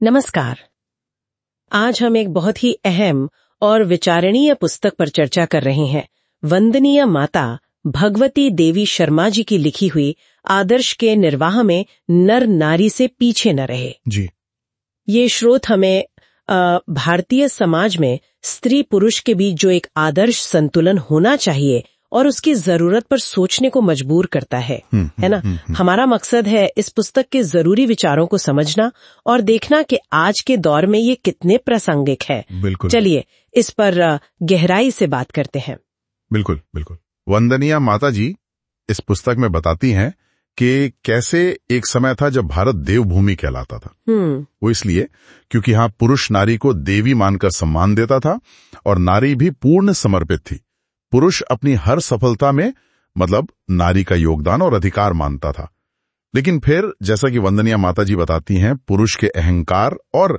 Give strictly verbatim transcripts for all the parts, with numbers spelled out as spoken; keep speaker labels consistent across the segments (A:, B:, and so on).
A: नमस्कार। आज हम एक बहुत ही अहम और विचारणीय पुस्तक पर चर्चा कर रहे हैं। वंदनीय माता भगवती देवी शर्मा जी की लिखी हुई आदर्श के निर्वाह में नर नारी से पीछे न रहे।
B: जी।
A: ये स्रोत हमें आ, भारतीय समाज में स्त्री पुरुष के बीच जो एक आदर्श संतुलन होना चाहिए और उसकी जरूरत पर सोचने को मजबूर करता है, है ना? हुँ, हुँ, हमारा मकसद है इस पुस्तक के जरूरी विचारों को समझना और देखना कि आज के दौर में ये कितने प्रासंगिक है।
B: बिल्कुल।
A: चलिए इस पर गहराई से बात करते हैं।
B: बिल्कुल बिल्कुल। वंदनीय माता जी इस पुस्तक में बताती हैं कि कैसे एक समय था जब भारत देवभूमि कहलाता था। वो इसलिए क्योंकि यहाँ पुरुष नारी को देवी मानकर सम्मान देता था और नारी भी पूर्ण समर्पित थी। पुरुष अपनी हर सफलता में मतलब नारी का योगदान और अधिकार मानता था। लेकिन फिर जैसा कि वंदनीय माता जी बताती हैं, पुरुष के अहंकार और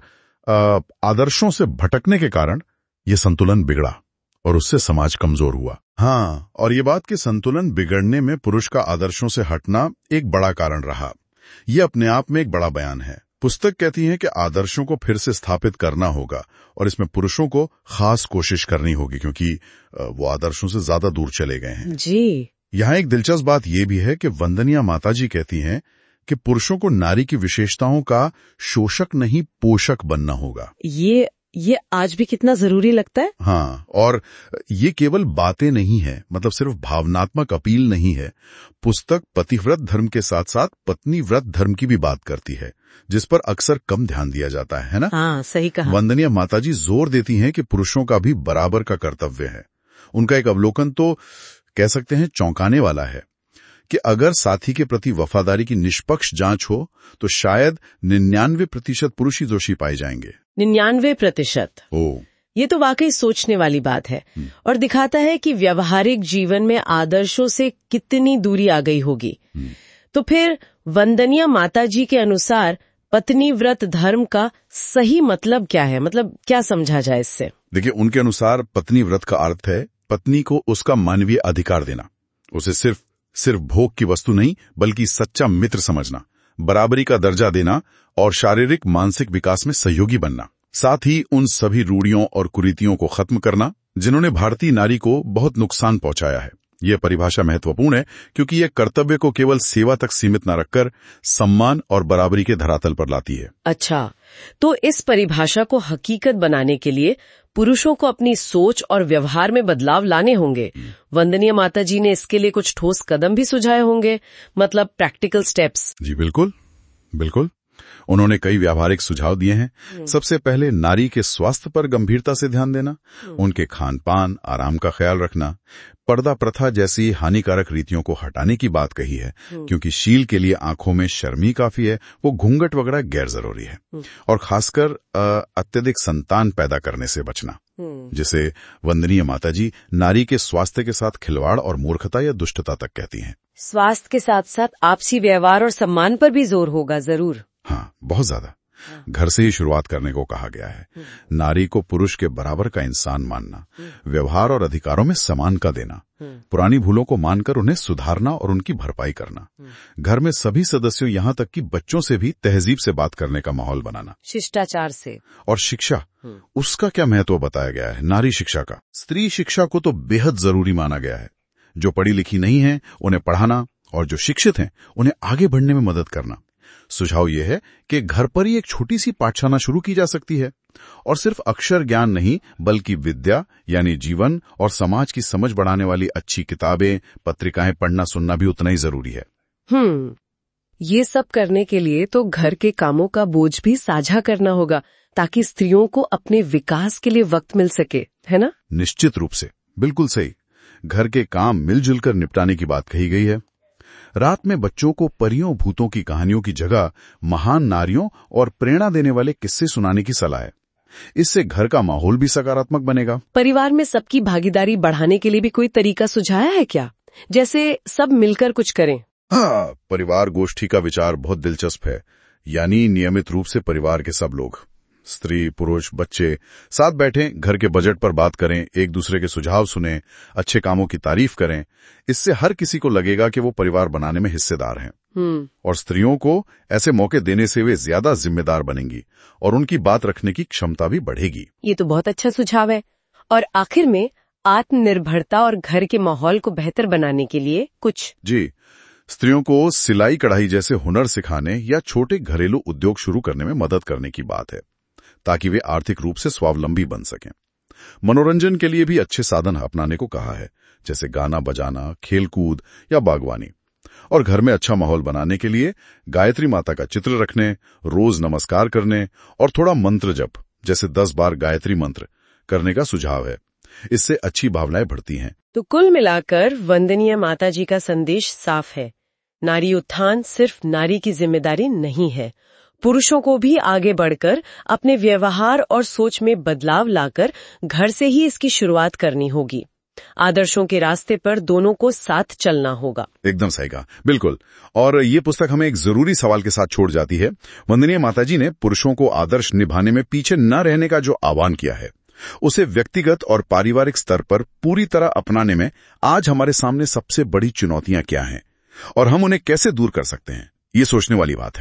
B: आदर्शों से भटकने के कारण यह संतुलन बिगड़ा और उससे समाज कमजोर हुआ। हाँ, और ये बात कि संतुलन बिगड़ने में पुरुष का आदर्शों से हटना एक बड़ा कारण रहा, यह अपने आप में एक बड़ा बयान है। पुस्तक कहती है कि आदर्शों को फिर से स्थापित करना होगा और इसमें पुरुषों को खास कोशिश करनी होगी क्योंकि वो आदर्शों से ज्यादा दूर चले गए हैं।
A: जी।
B: यहाँ एक दिलचस्प बात यह भी है कि वंदनीय माता जी कहती हैं कि पुरुषों को नारी की विशेषताओं का शोषक नहीं पोषक बनना होगा।
A: ये ये आज भी कितना जरूरी लगता है।
B: हाँ, और ये केवल बातें नहीं है, मतलब सिर्फ भावनात्मक अपील नहीं है। पुस्तक पतिव्रत धर्म के साथ साथ पत्नी व्रत धर्म की भी बात करती है, जिस पर अक्सर कम ध्यान दिया जाता है, है ना?
A: हाँ, सही कहा।
B: वंदनीय माताजी जोर देती हैं कि पुरुषों का भी बराबर का कर्तव्य है। उनका एक अवलोकन तो कह सकते हैं चौंकाने वाला है कि अगर साथी के प्रति वफादारी की निष्पक्ष जांच हो तो शायद निन्यानवे प्रतिशत पुरुष ही दोषी पाए जाएंगे।
A: निन्यानवे प्रतिशत
B: ओ
A: ये तो वाकई सोचने वाली बात है और दिखाता है कि व्यवहारिक जीवन में आदर्शों से कितनी दूरी आ गई होगी। तो फिर वंदनीय माता जी के अनुसार पत्नी व्रत धर्म का सही मतलब क्या है? मतलब क्या समझा जाए इससे?
B: देखिए, उनके अनुसार पत्नी व्रत का अर्थ है पत्नी को उसका मानवीय अधिकार देना, उसे सिर्फ सिर्फ भोग की वस्तु नहीं बल्कि सच्चा मित्र समझना, बराबरी का दर्जा देना और शारीरिक मानसिक विकास में सहयोगी बनना। साथ ही उन सभी रूढ़ियों और कुरीतियों को खत्म करना जिन्होंने भारतीय नारी को बहुत नुकसान पहुंचाया है। यह परिभाषा महत्वपूर्ण है क्योंकि यह कर्तव्य को केवल सेवा तक सीमित न रखकर सम्मान और बराबरी के धरातल पर लाती है।
A: अच्छा, तो इस परिभाषा को हकीकत बनाने के लिए पुरुषों को अपनी सोच और व्यवहार में बदलाव लाने होंगे। वंदनीय माता जी ने इसके लिए कुछ ठोस कदम भी सुझाए होंगे, मतलब प्रैक्टिकल स्टेप्स।
B: जी बिल्कुल बिल्कुल। उन्होंने कई व्यावहारिक सुझाव दिए हैं। सबसे पहले नारी के स्वास्थ्य पर गंभीरता से ध्यान देना, उनके खान पान आराम का ख्याल रखना, पर्दा प्रथा जैसी हानिकारक रीतियों को हटाने की बात कही है क्योंकि शील के लिए आंखों में शर्मी काफी है, वो घूंघट वगैरह गैर जरूरी है। और खासकर अत्यधिक संतान पैदा करने से बचना, जिसे वंदनीय माताजी नारी के स्वास्थ्य के साथ खिलवाड़ और मूर्खता या दुष्टता तक कहती हैं।
A: स्वास्थ्य के साथ साथ आपसी व्यवहार और सम्मान पर भी जोर होगा जरूर।
B: हाँ, बहुत ज्यादा। घर से ही शुरुआत करने को कहा गया है। नारी को पुरुष के बराबर का इंसान मानना, व्यवहार और अधिकारों में समान का देना, पुरानी भूलों को मानकर उन्हें सुधारना और उनकी भरपाई करना, घर में सभी सदस्यों यहाँ तक कि बच्चों से भी तहजीब से बात करने का माहौल बनाना,
A: शिष्टाचार से।
B: और शिक्षा, उसका क्या महत्व बताया गया है? नारी शिक्षा का, स्त्री शिक्षा को तो बेहद जरूरी माना गया है। जो पढ़ी लिखी नहीं है उन्हें पढ़ाना और जो शिक्षित हैं उन्हें आगे बढ़ने में मदद करना। सुझाव यह है कि घर पर ही एक छोटी सी पाठशाला शुरू की जा सकती है और सिर्फ अक्षर ज्ञान नहीं बल्कि विद्या यानी जीवन और समाज की समझ बढ़ाने वाली अच्छी किताबें, पत्रिकाएं पढ़ना सुनना भी उतना ही जरूरी है।
A: हम्म ये सब करने के लिए तो घर के कामों का बोझ भी साझा करना होगा ताकि स्त्रियों को अपने विकास के लिए वक्त मिल सके, है ना?
B: निश्चित रूप से, बिल्कुल सही। घर के काम मिलजुल कर निपटाने की बात कही गई है। रात में बच्चों को परियों भूतों की कहानियों की जगह महान नारियों और प्रेरणा देने वाले किस्से सुनाने की सलाह है। इससे घर का माहौल भी सकारात्मक बनेगा।
A: परिवार में सबकी भागीदारी बढ़ाने के लिए भी कोई तरीका सुझाया है क्या? जैसे सब मिलकर कुछ करें।
B: हाँ, परिवार गोष्ठी का विचार बहुत दिलचस्प है। यानी नियमित रूप से परिवार के सब लोग स्त्री, पुरुष, बच्चे साथ बैठें, घर के बजट पर बात करें, एक दूसरे के सुझाव सुनें, अच्छे कामों की तारीफ करें। इससे हर किसी को लगेगा कि वो परिवार बनाने में हिस्सेदार हैं। और स्त्रियों को ऐसे मौके देने से वे ज्यादा जिम्मेदार बनेंगी और उनकी बात रखने की क्षमता भी बढ़ेगी।
A: ये तो बहुत अच्छा सुझाव है। और आखिर में आत्मनिर्भरता और घर के माहौल को बेहतर बनाने के लिए कुछ
B: जी स्त्रियों को सिलाई कढ़ाई जैसे हुनर सिखाने या छोटे घरेलू उद्योग शुरू करने में मदद करने की बात है, ताकि वे आर्थिक रूप से स्वावलंबी बन सकें। मनोरंजन के लिए भी अच्छे साधन अपनाने को कहा है, जैसे गाना बजाना, खेलकूद या बागवानी। और घर में अच्छा माहौल बनाने के लिए गायत्री माता का चित्र रखने, रोज नमस्कार करने और थोड़ा मंत्र जप जैसे दस बार गायत्री मंत्र करने का सुझाव है। इससे अच्छी भावनाएं बढ़ती हैं।
A: तो कुल मिलाकर वंदनीय माता जी का संदेश साफ है। नारी उत्थान सिर्फ नारी की जिम्मेदारी नहीं है, पुरुषों को भी आगे बढ़कर अपने व्यवहार और सोच में बदलाव लाकर घर से ही इसकी शुरुआत करनी होगी। आदर्शों के रास्ते पर दोनों को साथ चलना होगा।
B: एकदम सही कहा, बिल्कुल। और ये पुस्तक हमें एक जरूरी सवाल के साथ छोड़ जाती है। वंदनीय माताजी ने पुरुषों को आदर्श निभाने में पीछे न रहने का जो आह्वान किया है, उसे व्यक्तिगत और पारिवारिक स्तर पर पूरी तरह अपनाने में आज हमारे सामने सबसे बड़ी चुनौतियां क्या हैं और हम उन्हें कैसे दूर कर सकते हैं, ये सोचने वाली बात है।